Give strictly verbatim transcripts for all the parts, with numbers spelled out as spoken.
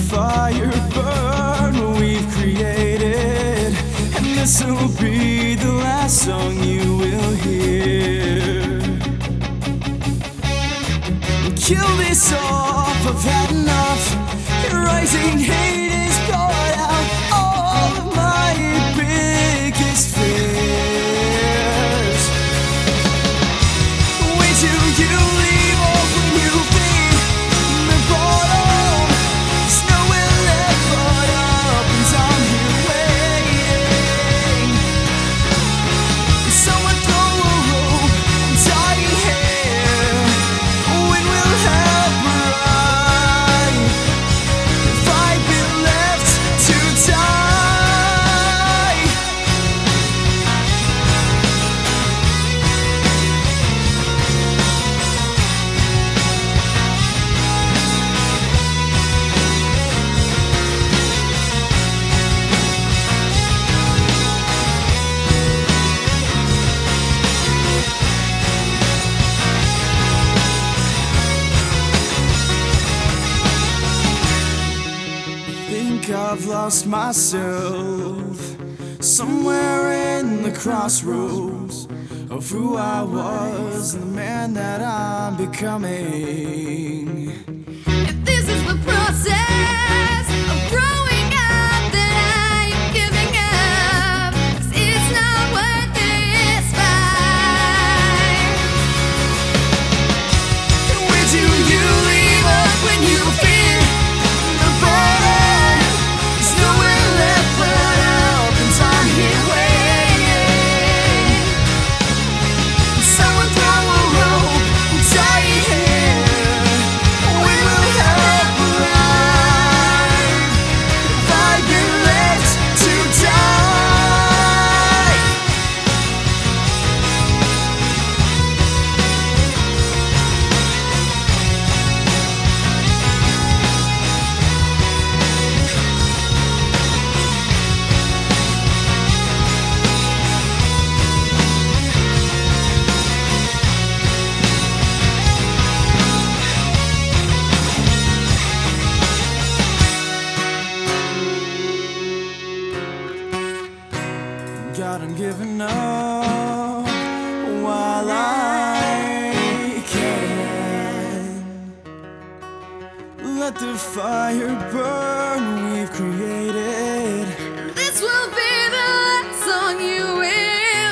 fire burn what we've created, and this will be the last song you will hear. Kill this off, I've had enough. Your rising hate is brought out all of my biggest fears. Wait till you leave off when you feed the bottom. There's nowhere left but up, and I'm here waiting. Someone throw a rope, I'm dying here. When will help arrive? If I've been left to die. Think I've lost myself somewhere in the crossroads of who I was and the man that I'm becoming. If this is the process of growing up, then I am giving up, 'cause it's not worth this fight. Where do you leave us when you feel the bottom? There's nowhere left but up, and I'm here waiting. Someone throw a rope, I'm dying here. When will help arrive? If I've been left to die. God, I'm giving up while I can. Let the fire burn what we've created. This will be the last song you will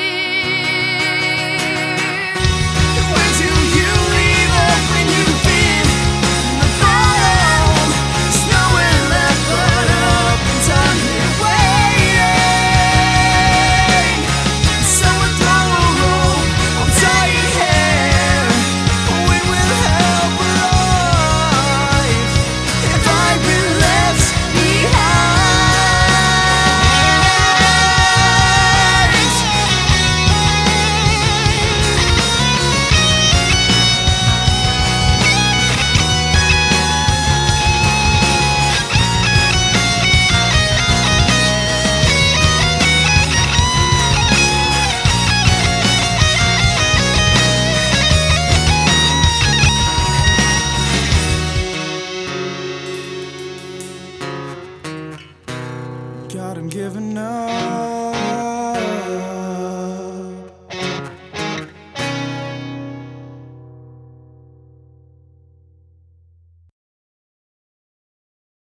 hear. Where do you leave off when you've been the bottom? There's nowhere left but up, and I'm here waiting. Someone throw a rope, I'm dying here. When will help arrive? If I've been left behind. God, I'm giving up.